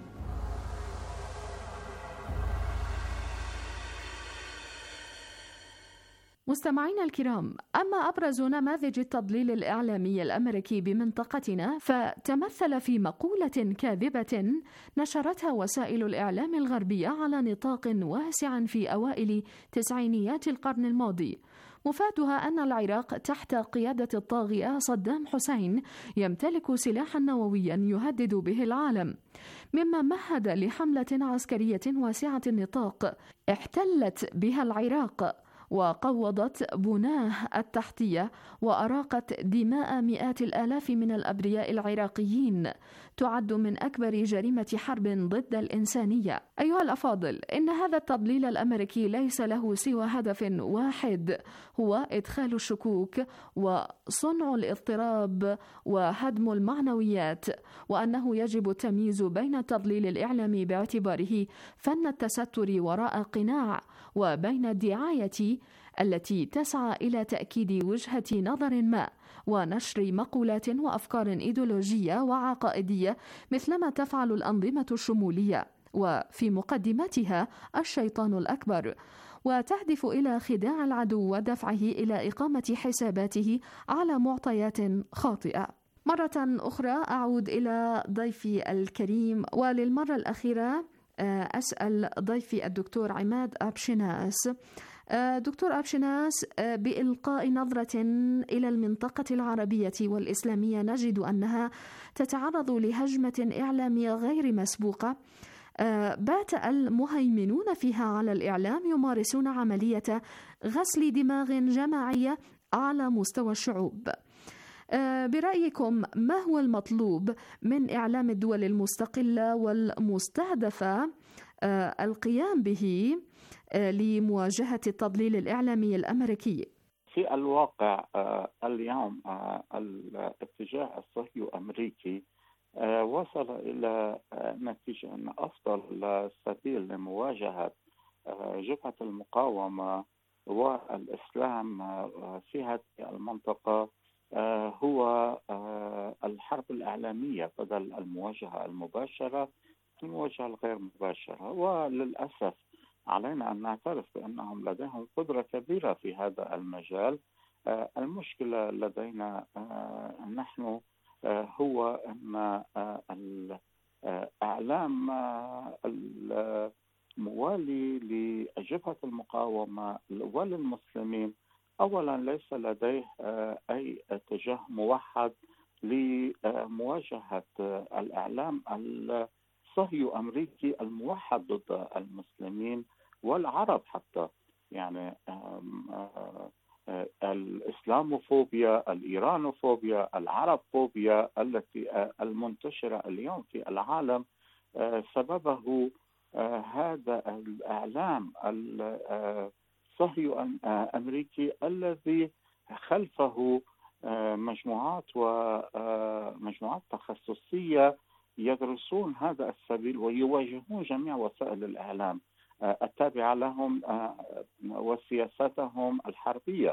[SPEAKER 12] مستمعينا الكرام، أما أبرز نماذج التضليل الإعلامي الأمريكي بمنطقتنا فتمثل في مقولة كاذبة نشرتها وسائل الإعلام الغربية على نطاق واسع في أوائل تسعينيات القرن الماضي، مفادها أن العراق تحت قيادة الطاغية صدام حسين يمتلك سلاحا نوويا يهدد به العالم، مما مهد لحملة عسكرية واسعة النطاق احتلت بها العراق وقوضت بناه التحتية وأراقت دماء مئات الآلاف من الأبرياء العراقيين، تعد من أكبر جريمة حرب ضد الإنسانية. أيها الأفاضل، إن هذا التضليل الأمريكي ليس له سوى هدف واحد، هو إدخال الشكوك وصنع الاضطراب وهدم المعنويات، وأنه يجب التمييز بين التضليل الإعلامي باعتباره فن التستر وراء قناع وبين الدعاية التي تسعى إلى تأكيد وجهة نظر ما ونشر مقولات وأفكار إيديولوجية وعقائدية مثلما تفعل الأنظمة الشمولية، وفي مقدمتها الشيطان الأكبر، وتهدف إلى خداع العدو ودفعه إلى إقامة حساباته على معطيات خاطئة. مرة أخرى أعود إلى ضيفي الكريم، وللمرة الأخيرة أسأل ضيفي الدكتور عماد أبشناس. دكتور أبشناس، بإلقاء نظرة إلى المنطقة العربية والإسلامية نجد أنها تتعرض لهجمة إعلامية غير مسبوقة. بات المهيمنون فيها على الإعلام يمارسون عملية غسل دماغ جماعية على مستوى الشعوب. برأيكم ما هو المطلوب من إعلام الدول المستقلة والمستهدفة القيام به لمواجهة التضليل الإعلامي الأمريكي؟
[SPEAKER 14] في الواقع اليوم الاتجاه الصهيوني الأمريكي وصل إلى نتيجة أن أفضل سبيل لمواجهة جبهة المقاومة والإسلام في هذه المنطقة هو الحرب الإعلامية بدل المواجهة المباشرة، المواجهة الغير مباشرة. وللأسف علينا أن نعترف بأنهم لديهم قدرة كبيرة في هذا المجال. المشكلة لدينا نحن هو أن الإعلام الموالي لجبهة المقاومة وللمسلمين أولا ليس لديه أي اتجاه موحد لمواجهة الإعلام الصهيوني أمريكي الموحد ضد المسلمين والعرب حتى. يعني الإسلاموفوبيا، الإيرانوفوبيا، العربفوبيا التي المنتشرة اليوم في العالم سببه هذا الإعلام الصهيوني أمريكي الذي خلفه مجموعات تخصصية يدرسون هذا السبيل ويواجهون جميع وسائل الإعلام التابعة لهم وسياساتهم الحربية.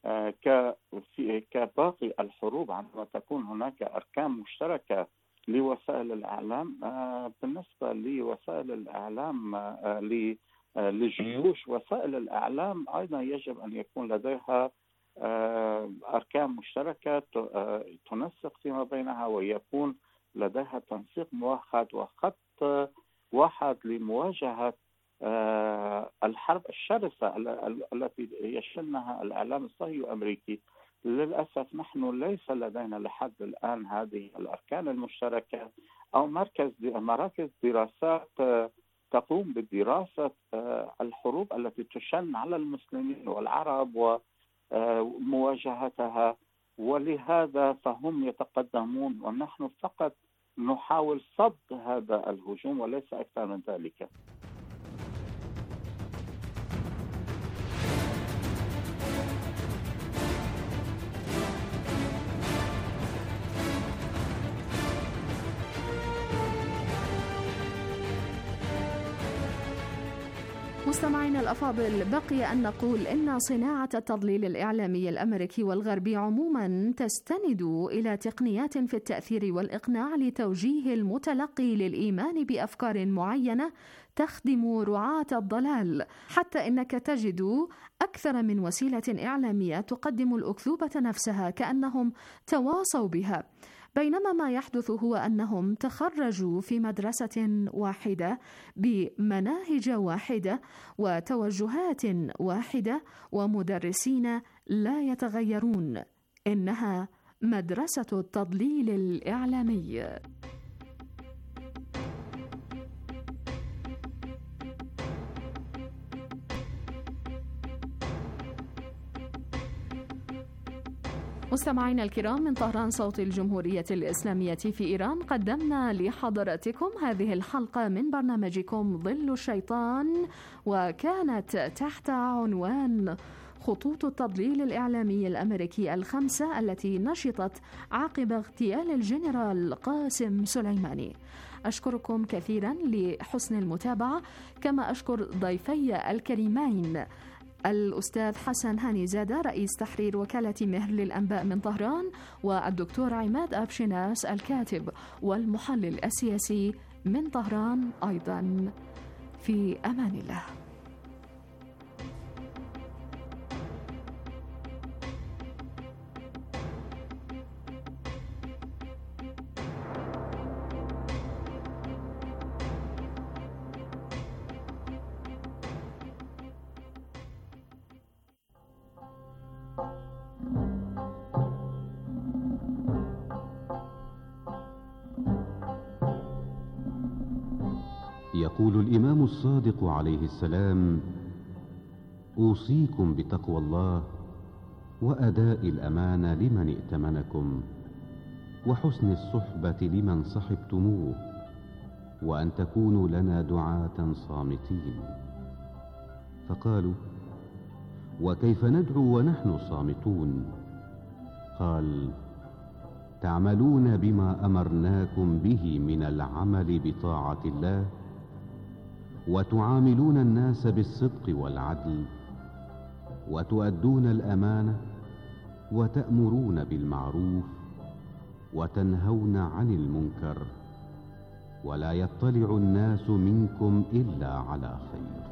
[SPEAKER 14] كباقي الحروب عندما تكون هناك أركان مشتركة لوسائل الإعلام، بالنسبة لوسائل الإعلام للجيوش، وسائل الإعلام أيضا يجب أن يكون لديها أركان مشتركة تنسق فيما بينها ويكون لديها تنسيق موحد وخط واحد لمواجهة الحرب الشرسة التي يشنها الإعلام الصهيوني الأمريكي. للأسف نحن ليس لدينا لحد الآن هذه الأركان المشتركة أو مراكز دراسات تقوم بدراسة الحروب التي تشن على المسلمين والعرب ومواجهتها، ولهذا فهم يتقدمون ونحن فقط نحاول صد هذا الهجوم وليس أكثر من ذلك.
[SPEAKER 12] مستمعينا الأفاضل، بقي أن نقول إن صناعة التضليل الإعلامي الأمريكي والغربي عموما تستند إلى تقنيات في التأثير والإقناع لتوجيه المتلقي للإيمان بأفكار معينة تخدم رعاة الضلال، حتى إنك تجد أكثر من وسيلة إعلامية تقدم الأكذوبة نفسها كأنهم تواصوا بها، بينما ما يحدث هو أنهم تخرجوا في مدرسة واحدة بمناهج واحدة وتوجهات واحدة ومدرسين لا يتغيرون. إنها مدرسة التضليل الإعلامي. مستمعينا الكرام، من طهران صوت الجمهورية الإسلامية في إيران قدمنا لحضراتكم هذه الحلقة من برنامجكم ظل الشيطان، وكانت تحت عنوان خطوط التضليل الإعلامي الأمريكي الخمسة التي نشطت عقب اغتيال الجنرال قاسم سليماني. أشكركم كثيرا لحسن المتابعة، كما أشكر ضيفي الكريمين الأستاذ حسن هاني زادة رئيس تحرير وكالة مهر للأنباء من طهران، والدكتور عماد أبشناس الكاتب والمحلل السياسي من طهران أيضا. في أمان الله.
[SPEAKER 15] يقول الإمام الصادق عليه السلام: أوصيكم بتقوى الله وأداء الأمانة لمن ائتمنكم، وحسن الصحبة لمن صحبتموه، وأن تكونوا لنا دعاة صامتين. فقالوا: وكيف ندعو ونحن صامتون؟ قال: تعملون بما أمرناكم به من العمل بطاعة الله، وتعاملون الناس بالصدق والعدل، وتؤدون الأمانة، وتأمرون بالمعروف، وتنهون عن المنكر، ولا يطلع الناس منكم إلا على خير.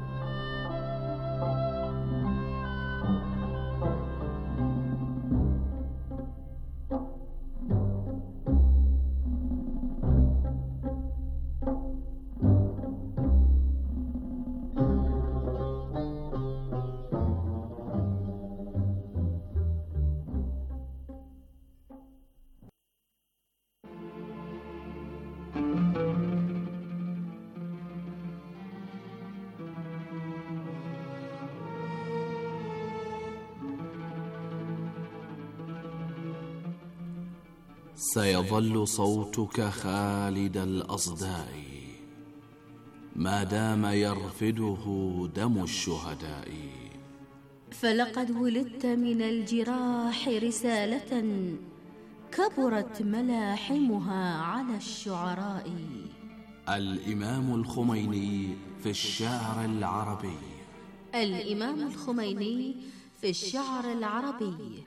[SPEAKER 16] سيظل صوتك خالد الأصداء ما دام يرفده دم الشهداء.
[SPEAKER 17] فلقد ولدت من الجراح رسالة كبرت ملاحمها على الشعراء.
[SPEAKER 16] الإمام الخميني في الشعر العربي.
[SPEAKER 17] الإمام الخميني في الشعر العربي.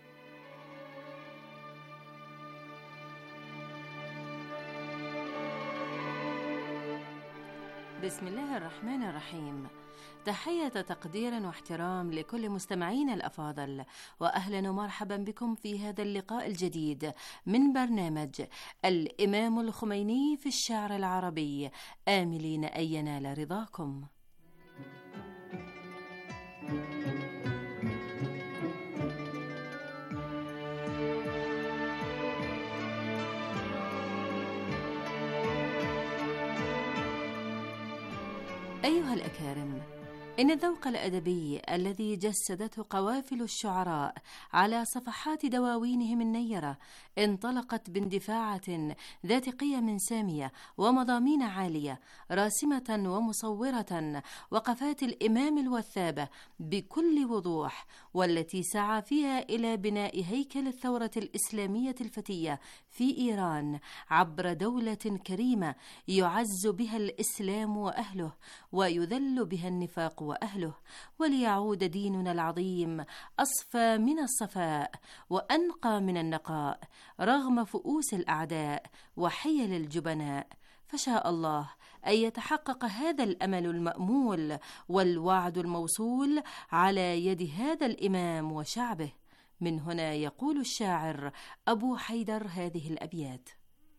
[SPEAKER 18] بسم الله الرحمن الرحيم. تحية تقدير واحترام لكل مستمعين الأفاضل، وأهلا ومرحبا بكم في هذا اللقاء الجديد من برنامج الإمام الخميني في الشعر العربي، آملين أن ينال رضاكم. أيها الأكارم، إن الذوق الأدبي الذي جسدته قوافل الشعراء على صفحات دواوينهم النيرة انطلقت باندفاعة ذات قيم سامية ومضامين عالية راسمة ومصورة وقفات الإمام الوثابة بكل وضوح، والتي سعى فيها إلى بناء هيكل الثورة الإسلامية الفتية في إيران عبر دولة كريمة يعز بها الإسلام وأهله ويذل بها النفاق وأهله، وليعود ديننا العظيم أصفى من الصفاء وأنقى من النقاء رغم فؤوس الأعداء وحيل الجبناء. فشاء الله أن يتحقق هذا الأمل المأمول والوعد الموصول على يد هذا الإمام وشعبه. من هنا يقول الشاعر أبو حيدر هذه الأبيات: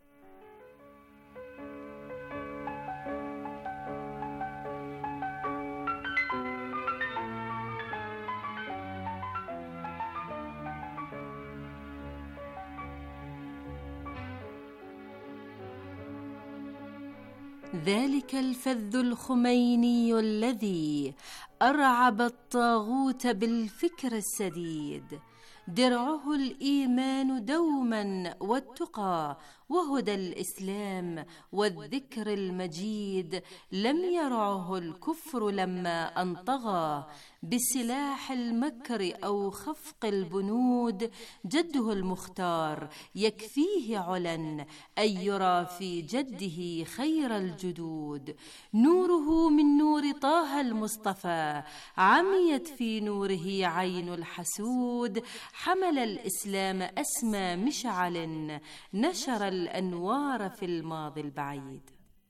[SPEAKER 18] ذلك الفذ الخميني الذي أرعب الطاغوت بالفكر السديد، درعه الإيمان دوما والتقى وهدى الإسلام والذكر المجيد، لم يرعه الكفر لما أنطغى بسلاح المكر أو خفق البنود، جده المختار يكفيه علا أن يرى في جده خير الجدود، نوره من نور طه المصطفى ضياء، عميت في نوره عين الحسود، حمل الإسلام أسمى مشعل، نشر الأنوار في الماضي البعيد.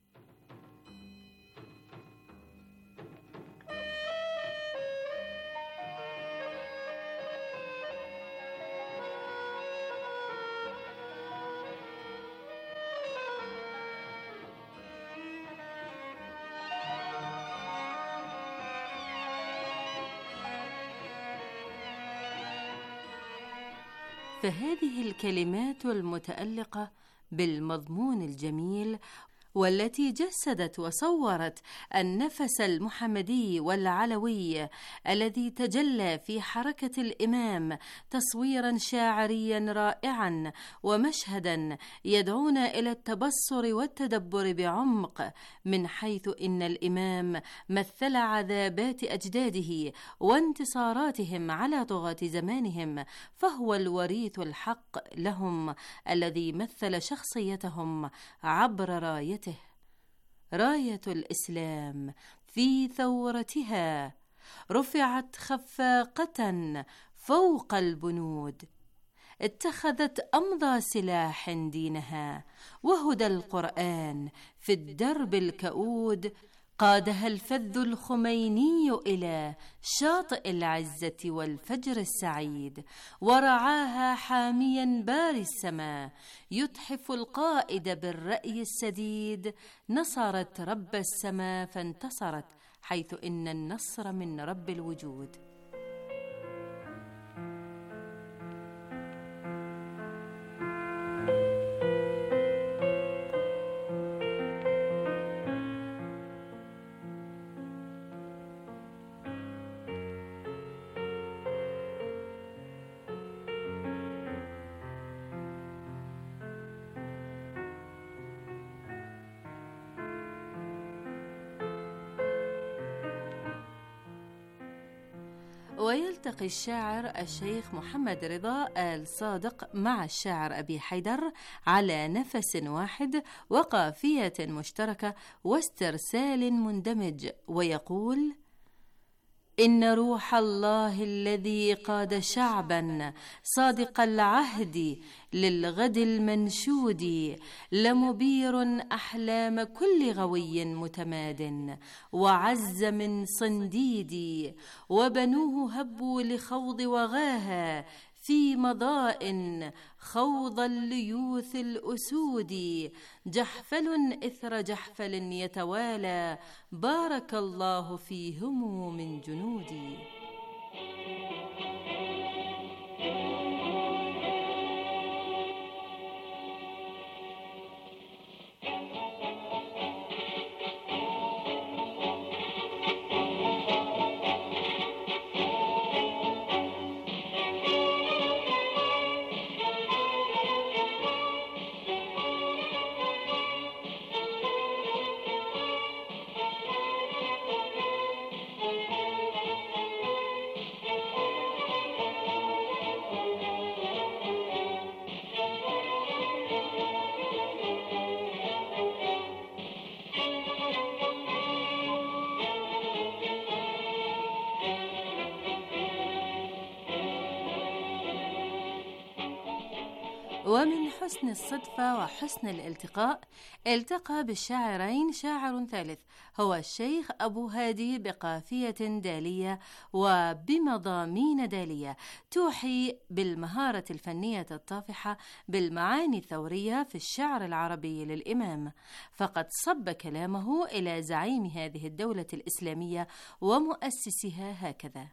[SPEAKER 18] فهذه الكلمات المتألقة بالمضمون الجميل والتي جسدت وصورت النفس المحمدي والعلوي الذي تجلى في حركة الإمام تصويرا شاعريا رائعا ومشهدا يدعونا إلى التبصر والتدبر بعمق، من حيث إن الإمام مثل عذابات أجداده وانتصاراتهم على طغاة زمانهم، فهو الوريث الحق لهم الذي مثل شخصيتهم عبر رايته، راية الإسلام في ثورتها رفعت خفاقة فوق البنود، اتخذت أمضى سلاح دينها وهدى القرآن في الدرب الكؤود، قادها الفذ الخميني إلى شاطئ العزة والفجر السعيد، ورعاها حاميا باري السماء يتحف القائد بالرأي السديد، نصرت رب السماء فانتصرت، حيث إن النصر من رب الوجود. ويلتقي الشاعر الشيخ محمد رضا آل صادق مع الشاعر أبي حيدر على نفس واحد وقافية مشتركة واسترسال مندمج، ويقول: إن روح الله الذي قاد شعبا صادق العهد للغد المنشود، لمبير أحلام كل غوي متماد، وعز من صنديد، وبنوه هبوا لخوض وغاها في مضاء خوض الليوث الأسود، جحفل إثر جحفل يتوالى، بارك الله فيهم من جنودي. ومن حسن الصدفة وحسن الالتقاء التقى بالشاعرين شاعر ثالث هو الشيخ أبو هادي بقافية دالية وبمضامين دالية توحي بالمهارة الفنية الطافحة بالمعاني الثورية في الشعر العربي للإمام، فقد صب كلامه إلى زعيم هذه الدولة الإسلامية ومؤسسها هكذا: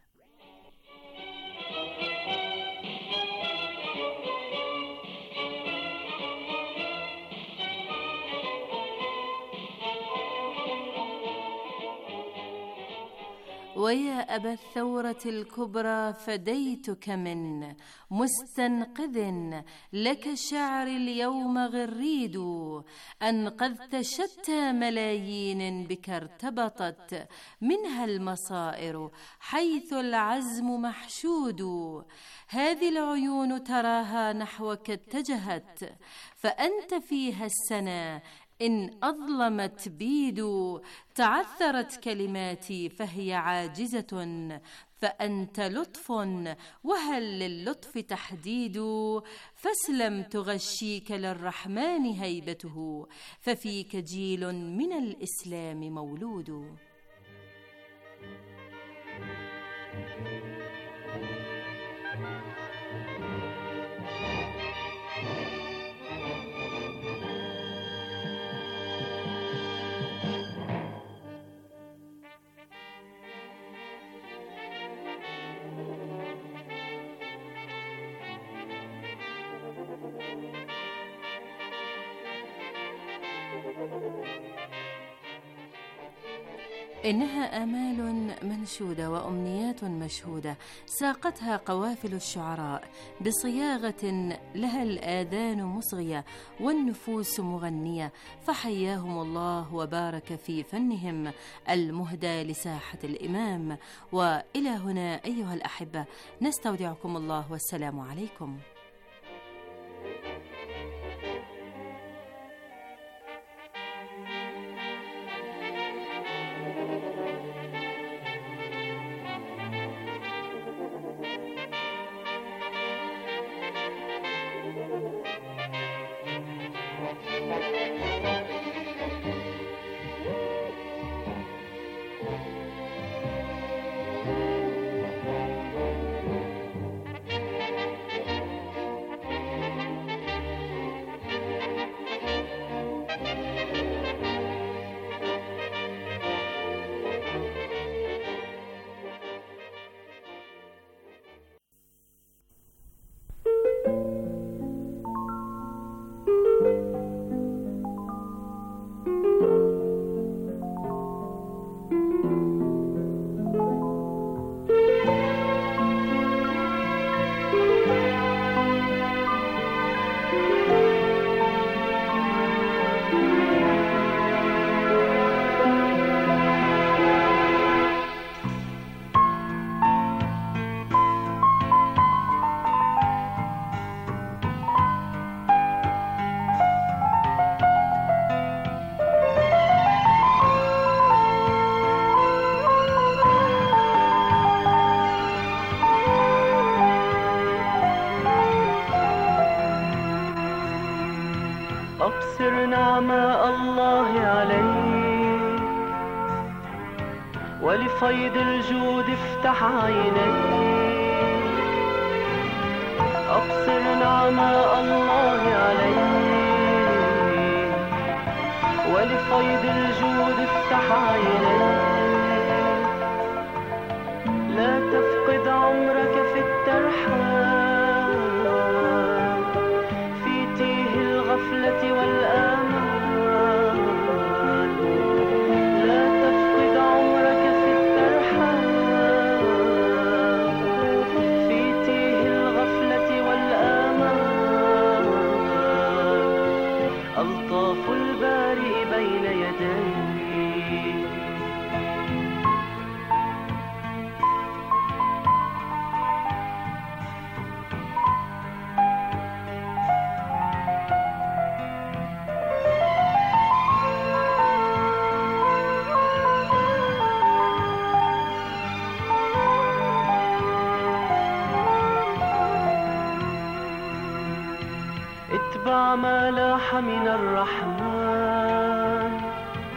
[SPEAKER 18] ويا أبا الثورة الكبرى فديتك من مستنقذ، لك شعر اليوم غريد، أنقذت شتى ملايين بك ارتبطت منها المصائر حيث العزم محشود، هذه العيون تراها نحوك اتجهت، فأنت فيها السنا إن أظلمت بيدو تعثرت كلماتي فهي عاجزة، فأنت لطف وهل للطف تحديد، فاسلم تغشيك للرحمن هيبته، ففيك جيل من الإسلام مولود. إنها آمال منشودة وأمنيات مشهودة ساقتها قوافل الشعراء بصياغة لها الآذان مصغية والنفوس مغنية، فحياهم الله وبارك في فنهم المهدى لساحة الإمام. وإلى هنا أيها الأحبة نستودعكم الله والسلام عليكم.
[SPEAKER 2] أبصر نعماء الله عليك ولفيض الجود افتح عينيك. أبصر نعماء الله عليك ولفيض الجود افتح عينيك. لا تفقد عمرك في الترحال في تيه الغفلة والآمال. لا تفقد عمرك في الترحال في تيه الغفلة والآمال. ألطاف البارئ بين يديك. اتبع ما لاح من الرحمن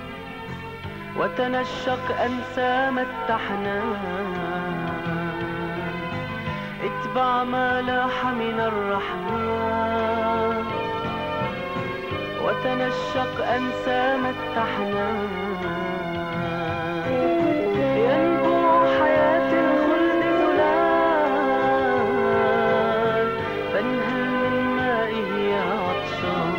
[SPEAKER 2] وتنشق أنسام التحنان. اتبع ما لاح من الرحمن وتنشق أنسام التحنان. ينبوع حياة الخلد زلال فانهل من مائه يا عطشان.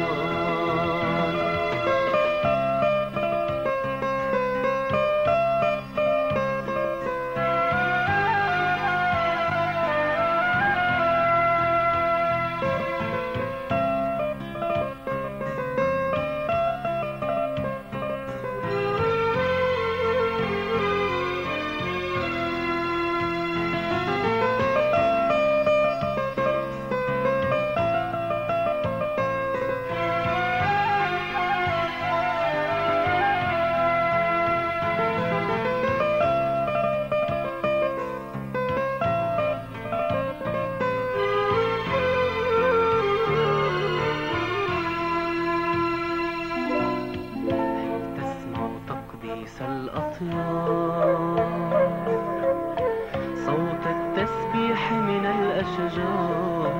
[SPEAKER 2] الأشجار.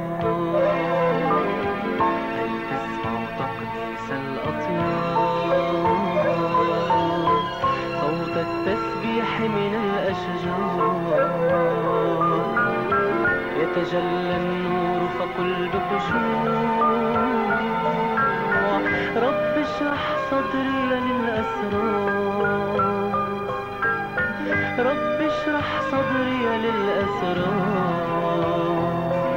[SPEAKER 2] هل تسمع تقديس الأطيار، صوت التسبيح من الأشجار. يتجلى النور فقل بخشوع، رب اشرح صدري للأسرار، رب اشرح صدري للأسرار.